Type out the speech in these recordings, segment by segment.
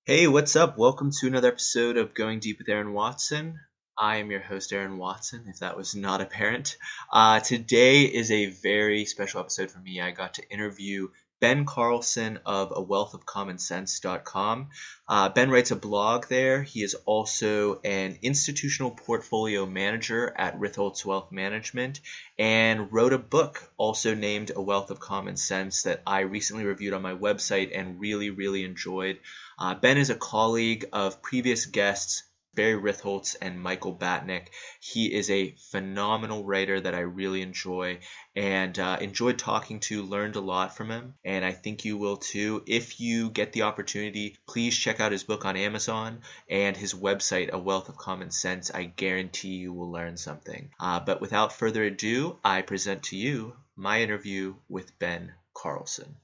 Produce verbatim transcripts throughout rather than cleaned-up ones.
Hey, what's up? Welcome to another episode of Going Deep with Aaron Watson. I am your host, Aaron Watson, if that was not apparent. Uh, today is a very special episode for me. I got to interview Ben Carlson of a wealth of common sense dot com. Uh, Ben writes a blog there. He is also an institutional portfolio manager at Ritholtz Wealth Management and wrote a book also named A Wealth of Common Sense that I recently reviewed on my website and really, really enjoyed. Uh, Ben is a colleague of previous guests Barry Ritholtz and Michael Batnick. He is a phenomenal writer that I really enjoy and uh, enjoyed talking to, learned a lot from him, and I think you will too. If you get the opportunity, please check out his book on Amazon and his website, A Wealth of Common Sense. I guarantee you will learn something. Uh, but without further ado, I present to you my interview with Ben Carlson.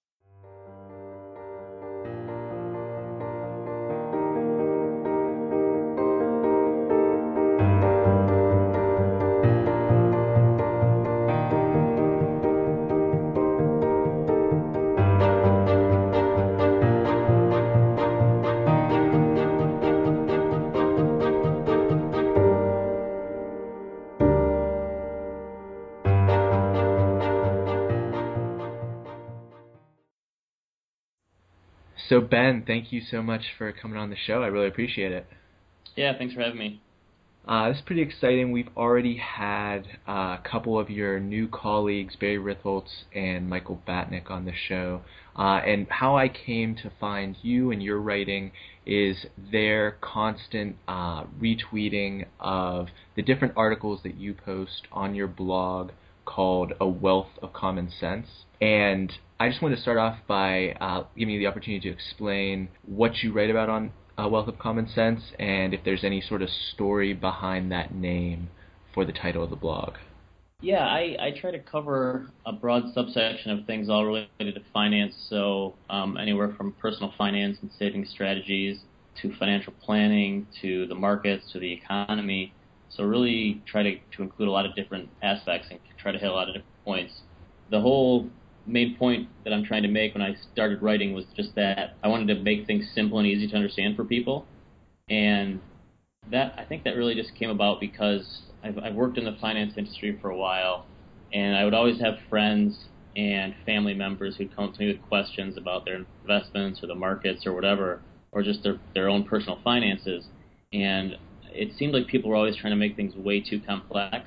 So Ben, thank you so much for coming on the show. I really appreciate it. Yeah, thanks for having me. Uh, this is pretty exciting. We've already had uh, a couple of your new colleagues, Barry Ritholtz and Michael Batnick, on the show. Uh, and how I came to find you and your writing is their constant uh, retweeting of the different articles that you post on your blog called A Wealth of Common Sense. And I just want to start off by uh, giving you the opportunity to explain what you write about on A Wealth of Common Sense and if there's any sort of story behind that name for the title of the blog. Yeah, I, I try to cover a broad subsection of things all related to finance, so um, anywhere from personal finance and saving strategies to financial planning to the markets to the economy. So really try to, to include a lot of different aspects and try to hit a lot of different points. The whole main point that I'm trying to make when I started writing was just that I wanted to make things simple and easy to understand for people. And that I think that really just came about because I've, I've worked in the finance industry for a while, and I would always have friends and family members who'd come to me with questions about their investments or the markets or whatever, or just their, their own personal finances. And it seemed like people were always trying to make things way too complex.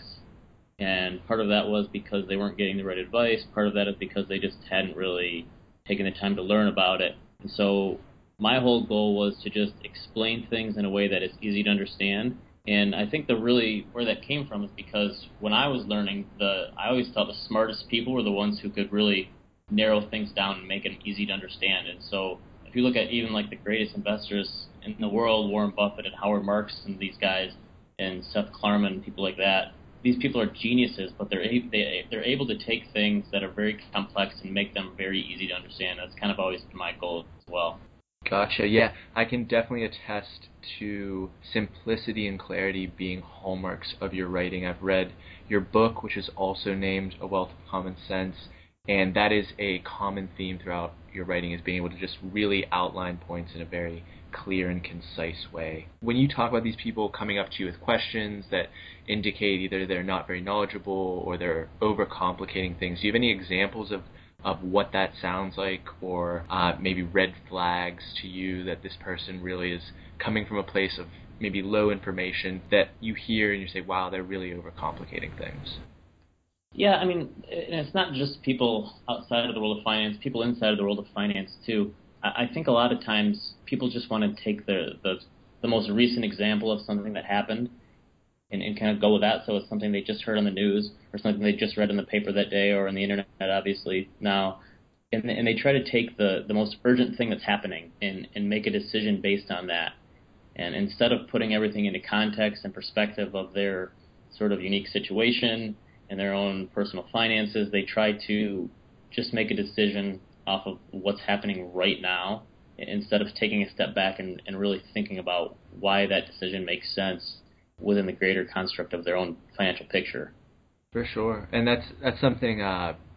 And part of that was because they weren't getting the right advice. Part of that is because they just hadn't really taken the time to learn about it. And so my whole goal was to just explain things in a way that is easy to understand. And I think the really where that came from is because when I was learning, the I always thought the smartest people were the ones who could really narrow things down and make them easy to understand. And so if you look at even like the greatest investors in the world, Warren Buffett and Howard Marks and these guys and Seth Klarman, people like that, these people are geniuses, but they're they, they're able to take things that are very complex and make them very easy to understand. That's kind of always been my goal as well. Gotcha. Yeah, I can definitely attest to simplicity and clarity being hallmarks of your writing. I've read your book, which is also named A Wealth of Common Sense, and that is a common theme throughout your writing, is being able to just really outline points in a very clear and concise way. When you talk about these people coming up to you with questions that indicate either they're not very knowledgeable or they're overcomplicating things, do you have any examples of of what that sounds like, or uh, maybe red flags to you that this person really is coming from a place of maybe low information that you hear and you say, wow, they're really overcomplicating things? Yeah, I mean, and it's not just people outside of the world of finance, people inside of the world of finance too. I think a lot of times people just want to take the the, the most recent example of something that happened and, and kind of go with that. So it's something they just heard on the news or something they just read in the paper that day or on the internet, obviously, now. And, and they try to take the, the most urgent thing that's happening and, and make a decision based on that. And instead of putting everything into context and perspective of their sort of unique situation and their own personal finances, they try to just make a decision off of what's happening right now instead of taking a step back and, and really thinking about why that decision makes sense within the greater construct of their own financial picture. For sure. And that's that's something uh,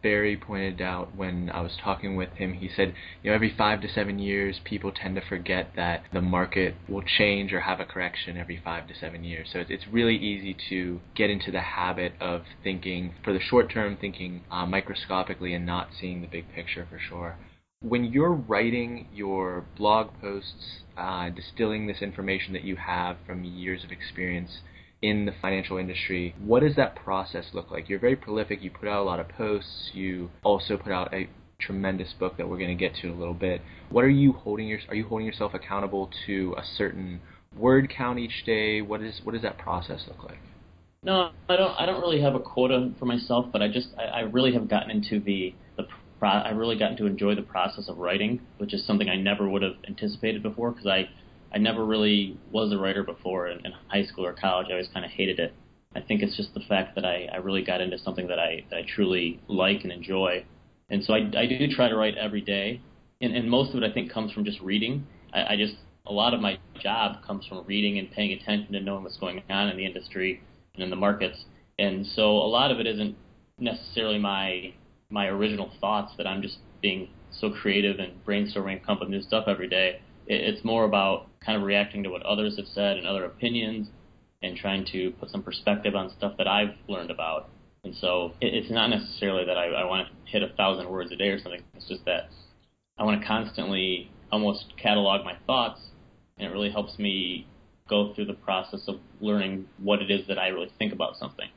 very pointed out when I was talking with him. He said, you know, every five to seven years, people tend to forget that the market will change or have a correction every five to seven years. So it's really easy to get into the habit of thinking, for the short term, thinking uh, microscopically and not seeing the big picture for sure. When you're writing your blog posts, uh, distilling this information that you have from years of experience in the financial industry, what does that process look like? You're very prolific. You put out a lot of posts. You also put out a tremendous book that we're going to get to in a little bit. What are you holding your? Are you holding yourself accountable to a certain word count each day? What is what does that process look like? No, I don't. I don't really have a quota for myself, but I just I, I really have gotten into the the. Pro, I really gotten to enjoy the process of writing, which is something I never would have anticipated before because I. I never really was a writer before in, in high school or college. I always kind of hated it. I think it's just the fact that I, I really got into something that I, that I truly like and enjoy. And so I, I do try to write every day. And, and most of it, I think, comes from just reading. I, I just, a lot of my job comes from reading and paying attention and knowing what's going on in the industry and in the markets. And so a lot of it isn't necessarily my my original thoughts that I'm just being so creative and brainstorming and coming up with new stuff every day. It's more about kind of reacting to what others have said and other opinions and trying to put some perspective on stuff that I've learned about. And so it's not necessarily that I, I want to hit a thousand words a day or something. It's just that I want to constantly almost catalog my thoughts, and it really helps me go through the process of learning what it is that I really think about something.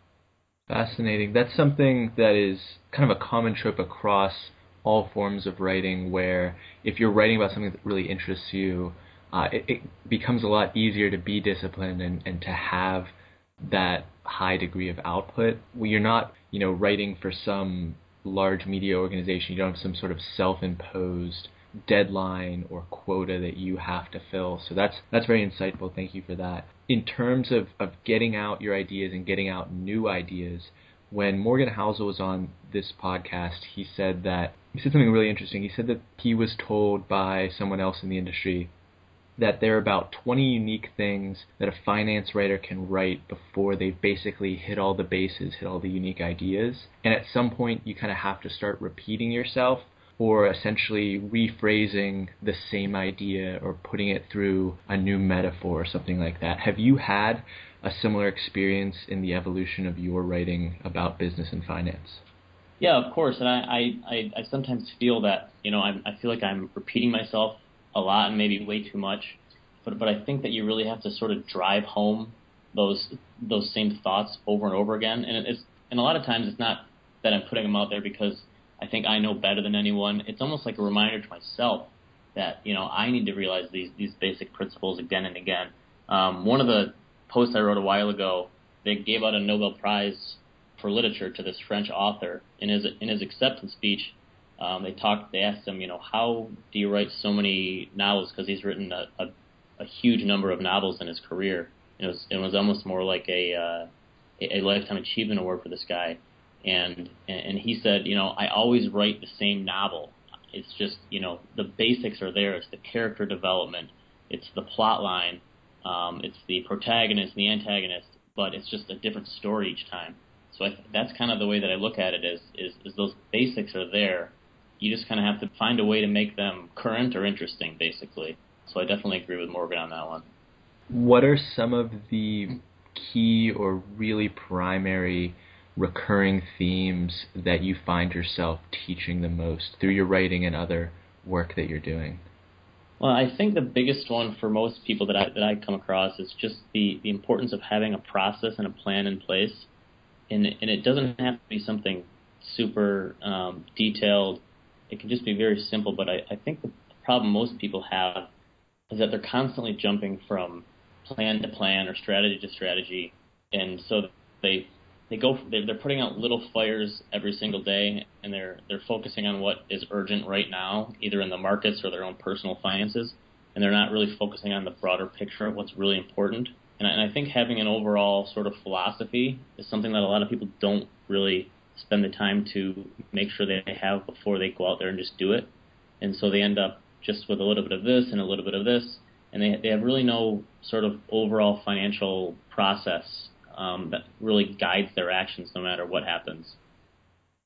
Fascinating. That's something that is kind of a common trope across all forms of writing, where if you're writing about something that really interests you, uh, it, it becomes a lot easier to be disciplined and, and to have that high degree of output. Well, you're not, you know, writing for some large media organization. You don't have some sort of self-imposed deadline or quota that you have to fill. So that's that's very insightful. Thank you for that. In terms of, of getting out your ideas and getting out new ideas, when Morgan Housel was on this podcast, he said that he said something really interesting. He said that he was told by someone else in the industry that there are about twenty unique things that a finance writer can write before they've basically hit all the bases, hit all the unique ideas. And at some point, you kind of have to start repeating yourself or essentially rephrasing the same idea or putting it through a new metaphor or something like that. Have you had a similar experience in the evolution of your writing about business and finance? Yeah, of course. And I, I, I sometimes feel that, you know, I'm, I feel like I'm repeating myself a lot and maybe way too much. But but I think that you really have to sort of drive home those those same thoughts over and over again. And it's and a lot of times it's not that I'm putting them out there because I think I know better than anyone. It's almost like a reminder to myself that, you know, I need to realize these these basic principles again and again. Um, one of the posts I wrote a while ago, they gave out a Nobel Prize for literature to this French author. In his in his acceptance speech, um, they talked. They asked him, you know, how do you write so many novels? Because he's written a, a, a huge number of novels in his career. It was it was almost more like a uh, a, a lifetime achievement award for this guy. And and he said, you know, I always write the same novel. It's just, you know, the basics are there. It's the character development. It's the plot line. Um, it's the protagonist, the antagonist, but it's just a different story each time. So I, that's kind of the way that I look at it is, is, is those basics are there. You just kind of have to find a way to make them current or interesting, basically. So I definitely agree with Morgan on that one. What are some of the key or really primary recurring themes that you find yourself teaching the most through your writing and other work that you're doing? Well, I think the biggest one for most people that I that I come across is just the, the importance of having a process and a plan in place. And, and it doesn't have to be something super um, detailed. It can just be very simple. But I, I think the problem most people have is that they're constantly jumping from plan to plan or strategy to strategy. And so they they go they're putting out little fires every single day, and they're they're focusing on what is urgent right now, either in the markets or their own personal finances, and they're not really focusing on the broader picture of what's really important. And I, and I think having an overall sort of philosophy is something that a lot of people don't really spend the time to make sure they have before they go out there and just do it. And so they end up just with a little bit of this and a little bit of this, and they they have really no sort of overall financial process Um, that really guides their actions no matter what happens.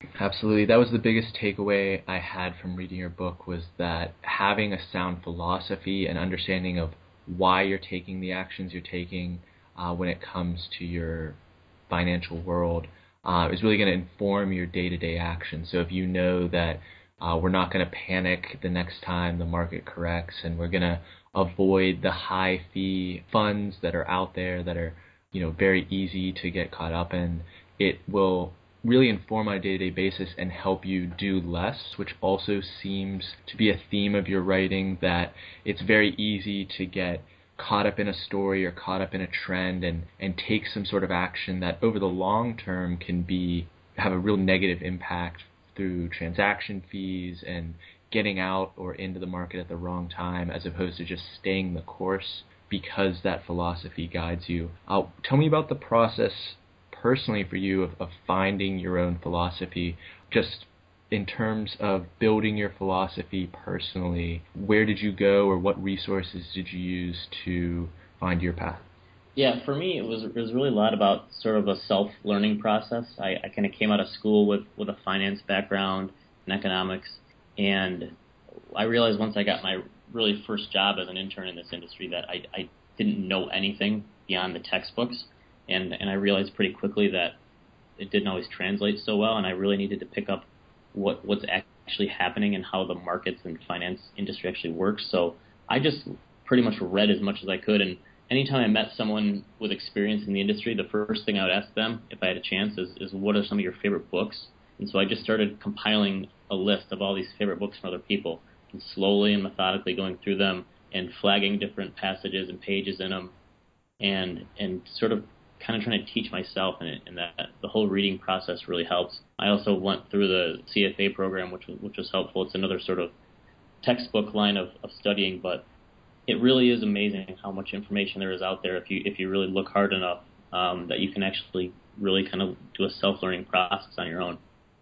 Absolutely. That was the biggest takeaway I had from reading your book, was that having a sound philosophy and understanding of why you're taking the actions you're taking uh, when it comes to your financial world uh, is really going to inform your day-to-day action. So if you know that uh, we're not going to panic the next time the market corrects, and we're going to avoid the high fee funds that are out there that are, you know, very easy to get caught up in, it will really inform on a day-to-day basis and help you do less, which also seems to be a theme of your writing, that it's very easy to get caught up in a story or caught up in a trend and, and take some sort of action that over the long term can be have a real negative impact through transaction fees and getting out or into the market at the wrong time, as opposed to just staying the course because that philosophy guides you. Uh, tell me about the process personally for you of, of finding your own philosophy, just in terms of building your philosophy personally. Where did you go, or what resources did you use to find your path? Yeah, for me, it was it was really a lot about sort of a self-learning process. I, I kind of came out of school with, with a finance background in economics, and I realized once I got my really first job as an intern in this industry that I, I didn't know anything beyond the textbooks, and, and I realized pretty quickly that it didn't always translate so well, and I really needed to pick up what what's actually happening and how the markets and finance industry actually works. So I just pretty much read as much as I could, and anytime I met someone with experience in the industry, the first thing I would ask them, if I had a chance, is, is what are some of your favorite books? And so I just started compiling a list of all these favorite books from other people, and slowly and methodically going through them and flagging different passages and pages in them, and and sort of kind of trying to teach myself, and, and that the whole reading process really helps. I also went through the C F A program, which was, which was helpful. It's another sort of textbook line of, of studying, but it really is amazing how much information there is out there if you if you really look hard enough, um, that you can actually really kind of do a self-learning process on your own.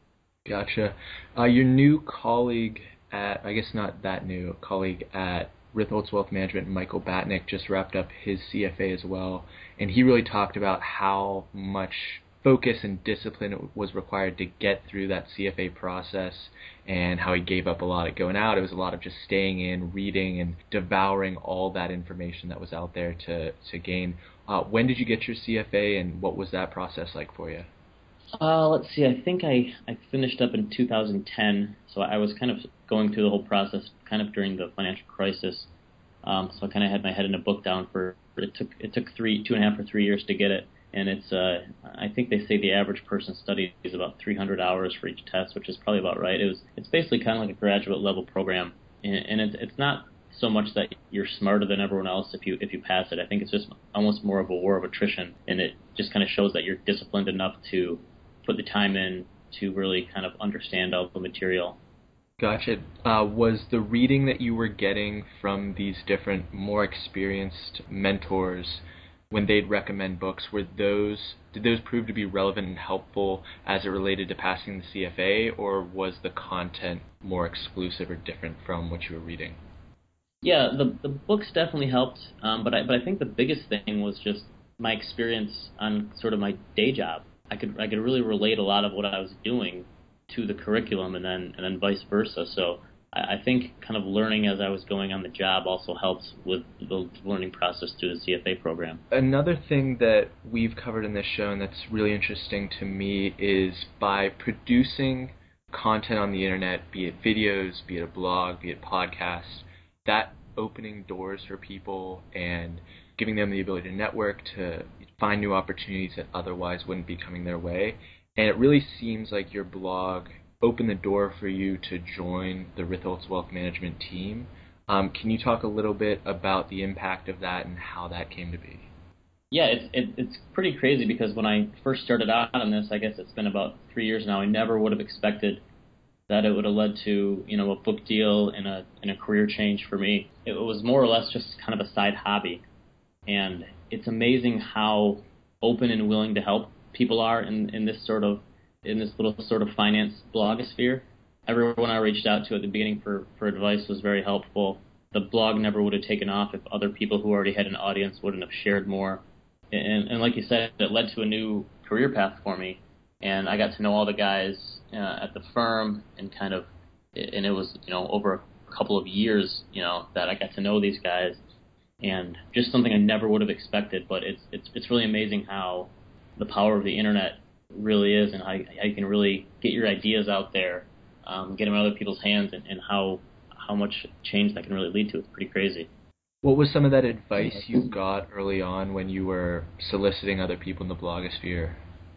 Gotcha. Uh, your new colleague at, I guess not that new, colleague at Ritholtz Wealth Management, Michael Batnick, just wrapped up his C F A as well, and he really talked about how much focus and discipline was required to get through that C F A process, and how he gave up a lot of going out. It was a lot of just staying in, reading, and devouring all that information that was out there to, to gain. Uh, when did you get your C F A, and what was that process like for you? Uh, let's see, I think I, I finished up in two thousand ten, so I was kind of going through the whole process kind of during the financial crisis. Um, so I kind of had my head in a book down for, it took it took three, two and a half or three years to get it. And it's, uh, I think they say the average person studies about three hundred hours for each test, which is probably about right. It was, it's basically kind of like a graduate level program, and, and it's, it's not so much that you're smarter than everyone else if you if you pass it. I think it's just almost more of a war of attrition, and it just kind of shows that you're disciplined enough to put the time in to really kind of understand all the material. Gotcha. Uh, was the reading that you were getting from these different, more experienced mentors, when they'd recommend books, were those did those prove to be relevant and helpful as it related to passing the C F A, or was the content more exclusive or different from what you were reading? Yeah, the the books definitely helped, um, but I but I think the biggest thing was just my experience on sort of my day job. I could I could really relate a lot of what I was doing to the curriculum, and then and then vice versa. So I, I think kind of learning as I was going on the job also helps with the learning process through the C F A program. Another thing that we've covered in this show, and that's really interesting to me, is by producing content on the internet, be it videos, be it a blog, be it podcasts, that opening doors for people and giving them the ability to network, to find new opportunities that otherwise wouldn't be coming their way. And it really seems like your blog opened the door for you to join the Ritholtz Wealth Management team. Um, can you talk a little bit about the impact of that and how that came to be? Yeah, it's it, it's pretty crazy because when I first started out on this, I guess it's been about three years now, I never would have expected that it would have led to, you know, a book deal and a and a career change for me. It was more or less just kind of a side hobby. And it's amazing how open and willing to help people are in, in this sort of in this little sort of finance blogosphere. Everyone I reached out to at the beginning for, for advice was very helpful. The blog never would have taken off if other people who already had an audience wouldn't have shared more. And, and like you said, it led to a new career path for me. And I got to know all the guys uh, at the firm, and kind of, and it was, you know, over a couple of years, you know, that I got to know these guys, and just something I never would have expected. But it's it's it's really amazing how the power of the internet really is, and how, how you can really get your ideas out there, um, get them in other people's hands, and, and how how much change that can really lead to. It's pretty crazy. What was some of that advice you got early on when you were soliciting other people in the blogosphere?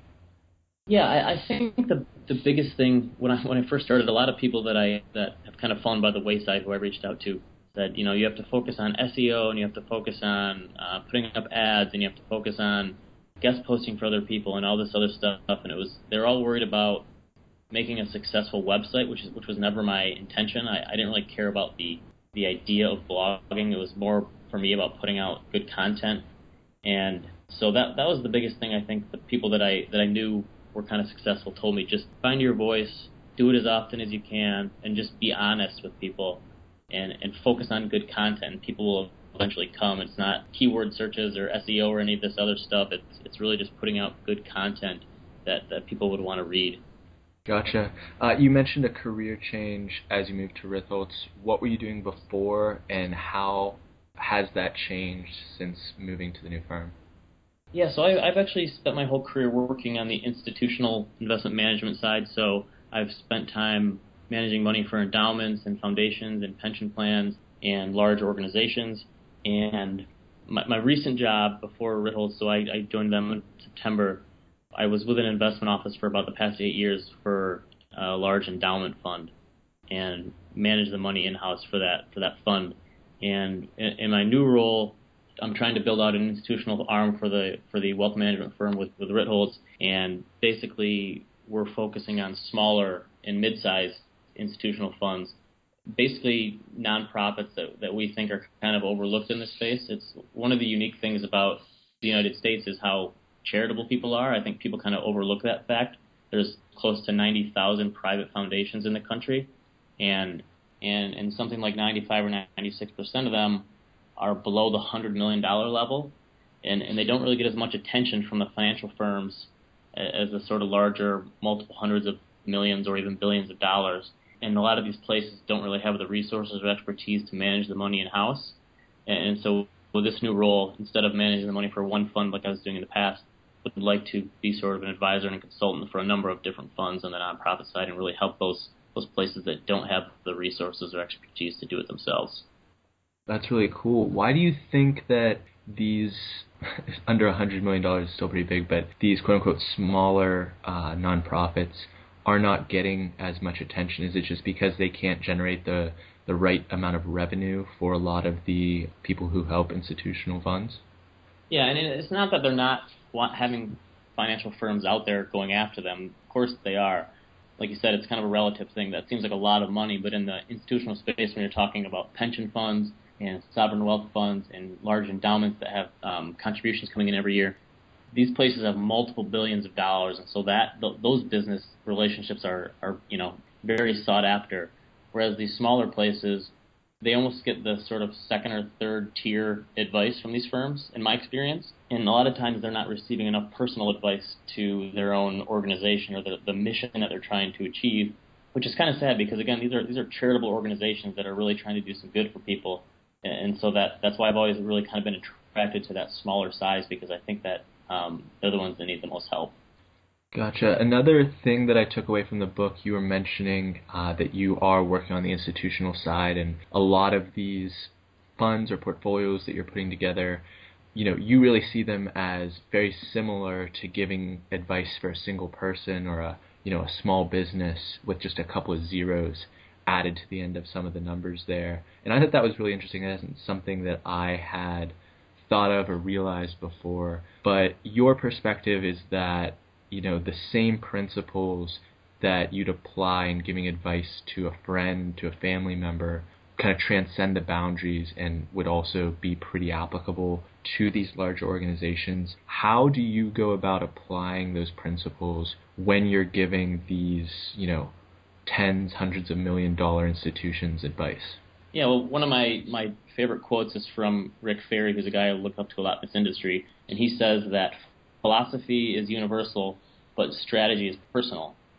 Yeah, I, I think the the biggest thing when I when I first started, a lot of people that I that have kind of fallen by the wayside who I reached out to said, you know, you have to focus on S E O, and you have to focus on uh, putting up ads, and you have to focus on guest posting for other people and all this other stuff. And it was they're all worried about making a successful website, which is which was never my intention. I, I didn't really care about the the idea of blogging. It was more for me about putting out good content. And so that that was the biggest thing. I think the people that I that I knew were kind of successful told me, just find your voice, do it as often as you can, and just be honest with people, and, and focus on good content, and people will eventually come. It's not keyword searches or S E O or any of this other stuff. It's it's really just putting out good content that, that people would want to read. Gotcha. Uh, you mentioned a career change as you moved to Ritholtz. What were you doing before, and how has that changed since moving to the new firm? Yeah, so I, I've actually spent my whole career working on the institutional investment management side. So I've spent time managing money for endowments and foundations and pension plans and large organizations. And my, my recent job before Ritholtz, so I, I joined them in September, I was with an investment office for about the past eight years for a large endowment fund, and managed the money in-house for that for that fund. And in, in my new role, I'm trying to build out an institutional arm for the for the wealth management firm with, with Ritholtz, and basically we're focusing on smaller and mid-sized institutional funds, basically nonprofits that, that we think are kind of overlooked in this space. It's one of the unique things about the United States is how charitable people are. I think people kind of overlook that fact. There's close to ninety thousand private foundations in the country, and and and something like ninety-five or ninety-six percent of them are below the one hundred million dollars level, and, and they don't really get as much attention from the financial firms as the sort of larger multiple hundreds of millions or even billions of dollars. And a lot of these places don't really have the resources or expertise to manage the money in-house. And so with this new role, instead of managing the money for one fund like I was doing in the past, I would like to be sort of an advisor and a consultant for a number of different funds on the nonprofit side and really help those those places that don't have the resources or expertise to do it themselves. That's really cool. Why do you think that these, under one hundred million dollars is still pretty big, but these quote-unquote smaller uh, nonprofits are not getting as much attention? Is it just because they can't generate the, the right amount of revenue for a lot of the people who help institutional funds? Yeah, and it's not that they're not want, having financial firms out there going after them. Of course they are. Like you said, it's kind of a relative thing. That seems like a lot of money, but in the institutional space, when you're talking about pension funds and sovereign wealth funds and large endowments that have um, contributions coming in every year, these places have multiple billions of dollars, and so that th- those business relationships are, are you know very sought after. Whereas these smaller places, they almost get the sort of second or third tier advice from these firms, in my experience. And a lot of times they're not receiving enough personal advice to their own organization or the, the mission that they're trying to achieve, which is kind of sad because, again, these are these are charitable organizations that are really trying to do some good for people. And so that that's why I've always really kind of been attracted to that smaller size, because I think that um, they're the ones that need the most help. Gotcha. Another thing that I took away from the book, you were mentioning uh, that you are working on the institutional side, and a lot of these funds or portfolios that you're putting together, you know, you really see them as very similar to giving advice for a single person or a, you know, a small business with just a couple of zeros added to the end of some of the numbers there. And I thought that was really interesting. That isn't something that I had thought of or realized before. But your perspective is that, you know, the same principles that you'd apply in giving advice to a friend, to a family member, kind of transcend the boundaries and would also be pretty applicable to these larger organizations. How do you go about applying those principles when you're giving these, you know, tens, hundreds of million dollar institutions advice? Yeah, well, one of my, my favorite quotes is from Rick Ferri, who's a guy I look up to a lot in this industry, and he says that philosophy is universal, but strategy is personal.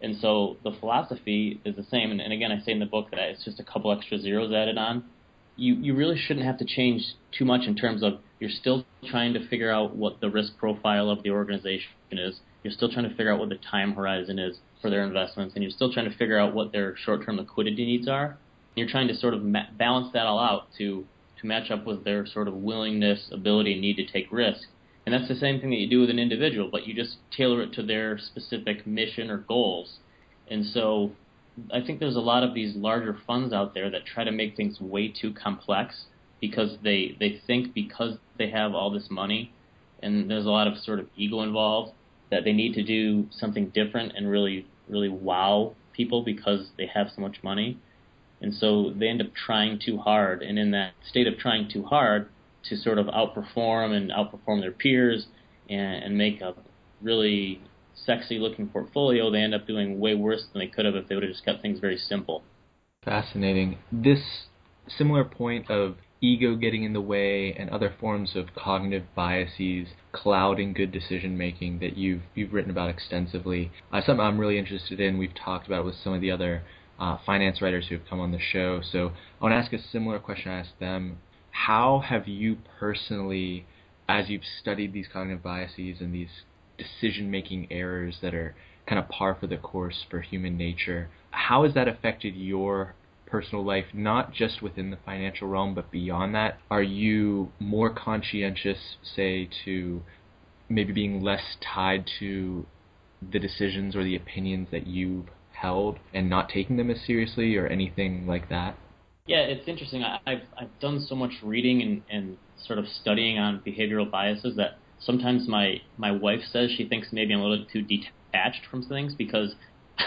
And so the philosophy is the same. And, and again, I say in the book that it's just a couple extra zeros added on. You, you really shouldn't have to change too much in terms of you're still trying to figure out what the risk profile of the organization is. You're still trying to figure out what the time horizon is for their investments, and you're still trying to figure out what their short-term liquidity needs are. And you're trying to sort of ma- balance that all out to, to match up with their sort of willingness, ability, and need to take risk. And that's the same thing that you do with an individual, but you just tailor it to their specific mission or goals. And so I think there's a lot of these larger funds out there that try to make things way too complex because they, they think because they have all this money and there's a lot of sort of ego involved that they need to do something different and really, really wow people because they have so much money. And so they end up trying too hard. And in that state of trying too hard to sort of outperform and outperform their peers and, and make a really sexy-looking portfolio, they end up doing way worse than they could have if they would have just kept things very simple. Fascinating. This similar point of ego getting in the way and other forms of cognitive biases clouding good decision-making that you've you've written about extensively, uh, something I'm really interested in. We've talked about it with some of the other uh, finance writers who have come on the show. So I want to ask a similar question I asked them. How have you personally, as you've studied these cognitive biases and these decision-making errors that are kind of par for the course for human nature, how has that affected your personal life, not just within the financial realm, but beyond that? Are you more conscientious, say, to maybe being less tied to the decisions or the opinions that you've held and not taking them as seriously or anything like that? Yeah, it's interesting. I, I've I've done so much reading and, and sort of studying on behavioral biases that sometimes my, my wife says she thinks maybe I'm a little too detached from things because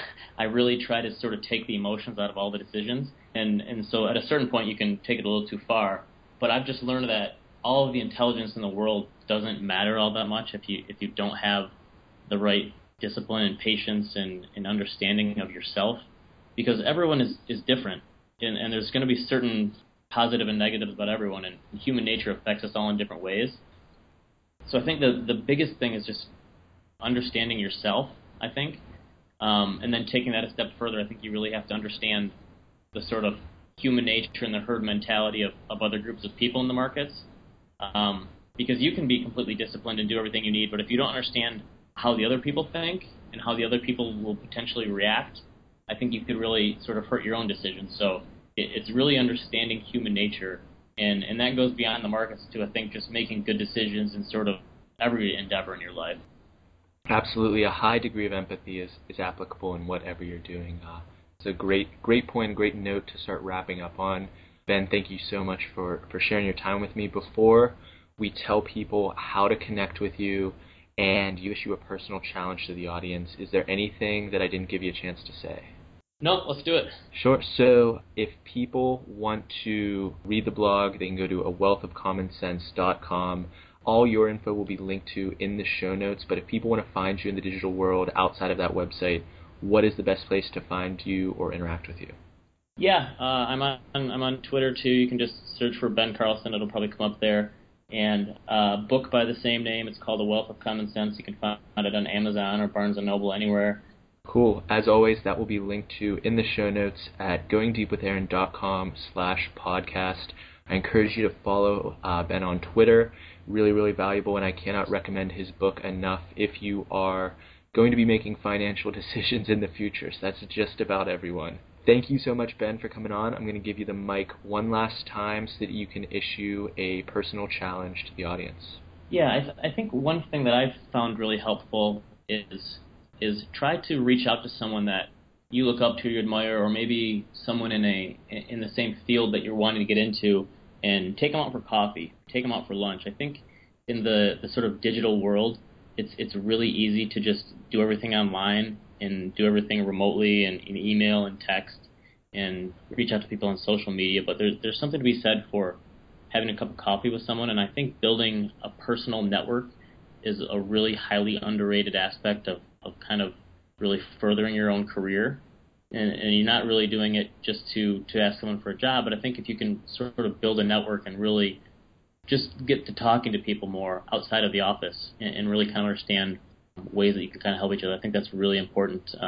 I really try to sort of take the emotions out of all the decisions. And, and so at a certain point you can take it a little too far. But I've just learned that all of the intelligence in the world doesn't matter all that much if you if you don't have the right discipline and patience and, and understanding of yourself. Because everyone is, is different. And, and there's going to be certain positive and negatives about everyone, and human nature affects us all in different ways. So I think the the biggest thing is just understanding yourself, I think, um, and then taking that a step further. I think you really have to understand the sort of human nature and the herd mentality of, of other groups of people in the markets, um, because you can be completely disciplined and do everything you need, but if you don't understand how the other people think and how the other people will potentially react, I think you could really sort of hurt your own decisions. So it, it's really understanding human nature, and, and that goes beyond the markets to, I think, just making good decisions in sort of every endeavor in your life. Absolutely. A high degree of empathy is, is applicable in whatever you're doing. Uh, it's a great great point, great note to start wrapping up on. Ben, thank you so much for, for sharing your time with me. Before we tell people how to connect with you and you issue a personal challenge to the audience, is there anything that I didn't give you a chance to say? No, let's do it. Sure. So if people want to read the blog, they can go to a wealth of common sense dot com. All your info will be linked to in the show notes, but if people want to find you in the digital world outside of that website, what is the best place to find you or interact with you? Yeah, uh, I'm on I'm on Twitter too. You can just search for Ben Carlson. It'll probably come up there. And a book by the same name. It's called A Wealth of Common Sense. You can find it on Amazon or Barnes and Noble, anywhere. Cool. As always, that will be linked to in the show notes at goingdeepwithaaron.com slash podcast. I encourage you to follow uh, Ben on Twitter. Really, really valuable, and I cannot recommend his book enough if you are going to be making financial decisions in the future. So that's just about everyone. Thank you so much, Ben, for coming on. I'm going to give you the mic one last time so that you can issue a personal challenge to the audience. Yeah, I, th- I think one thing that I've found really helpful is is try to reach out to someone that you look up to, you admire, or maybe someone in a in the same field that you're wanting to get into, and take them out for coffee, take them out for lunch. I think in the, the sort of digital world, it's it's really easy to just do everything online and do everything remotely and in email and text and reach out to people on social media. But there's there's something to be said for having a cup of coffee with someone, and I think building a personal network is a really highly underrated aspect of, of kind of really furthering your own career. And, and you're not really doing it just to, to ask someone for a job, but I think if you can sort of build a network and really just get to talking to people more outside of the office and, and really kind of understand ways that you can kind of help each other, I think that's a really important uh,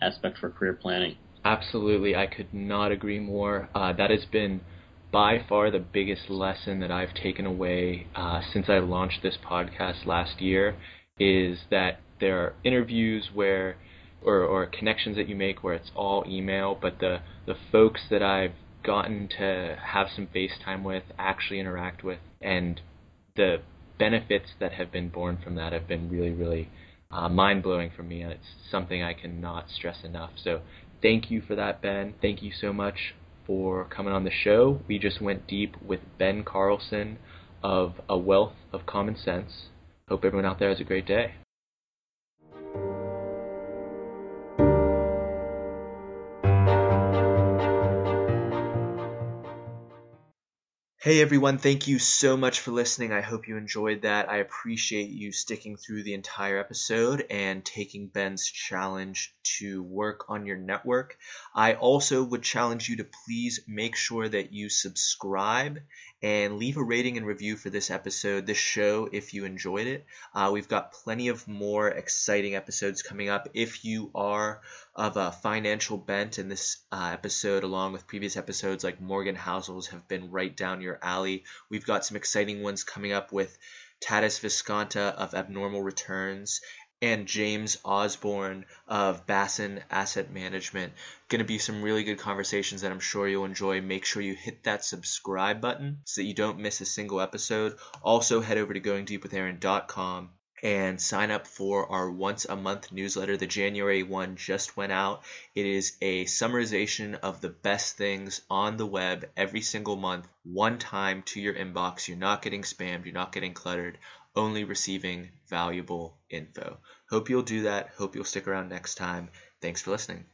aspect for career planning. Absolutely. I could not agree more. Uh, that has been by far the biggest lesson that I've taken away uh, since I launched this podcast last year, is that there are interviews where or, or connections that you make where it's all email, but the, the folks that I've gotten to have some FaceTime with, actually interact with, and the benefits that have been born from that have been really, really uh, mind-blowing for me, and it's something I cannot stress enough. So thank you for that, Ben. Thank you so much for coming on the show. We just went deep with Ben Carlson of A Wealth of Common Sense. Hope everyone out there has a great day. Hey everyone, thank you so much for listening. I hope you enjoyed that. I appreciate you sticking through the entire episode and taking Ben's challenge to work on your network. I also would challenge you to please make sure that you subscribe and leave a rating and review for this episode, this show, if you enjoyed it. Uh, we've got plenty of more exciting episodes coming up. If you are of a financial bent, and this uh, episode, along with previous episodes like Morgan Housel's, have been right down your alley, we've got some exciting ones coming up with Tadas Visconta of Abnormal Returns and James Osborne of Bassin Asset Management. Going to be some really good conversations that I'm sure you'll enjoy. Make sure you hit that subscribe button so that you don't miss a single episode. Also, head over to going deep with aaron dot com and sign up for our once a month newsletter. The January one just went out. It is a summarization of the best things on the web every single month, one time to your inbox. You're not getting spammed, you're not getting cluttered, only receiving valuable info. Hope you'll do that. Hope you'll stick around next time. Thanks for listening.